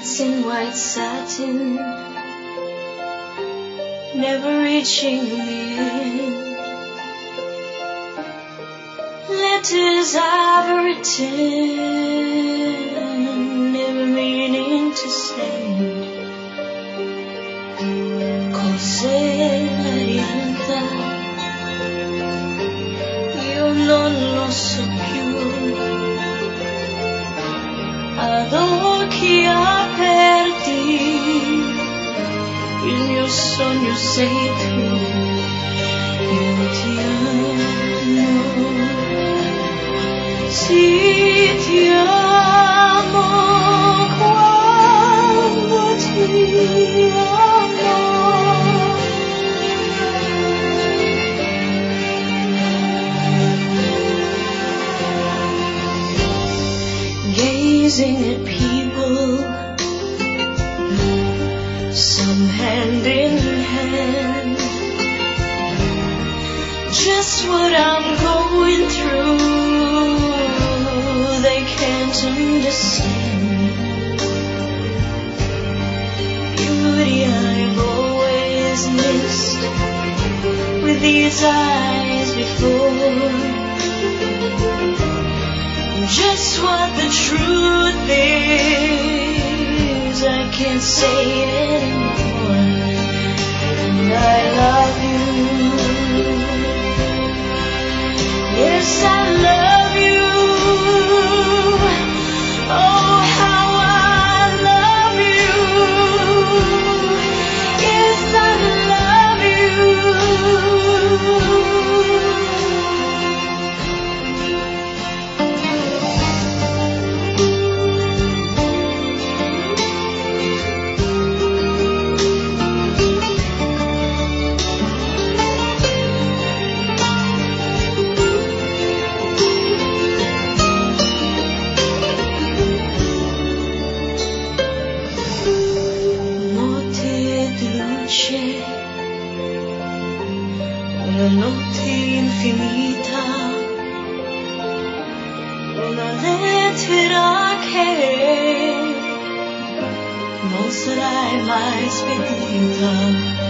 nights in white satin, never reaching the end. Letters I've written, never meaning to send. Cos'è la realtà? Io non lo so più. Ad occhi aperti, il mio sogno sei tu. Io ti amo, sì ti amo quando ti amo. Gazing at people, some hand in hand, just what I'm going through, they can't understand. Beauty I've always missed, with these eyes before. Just what the truth is, I can't say it anymore. And I love you. Yes, I love you. Oh, how I love you. Yes, I love you. Una notte infinita, una lettera che non sarai mai spedita.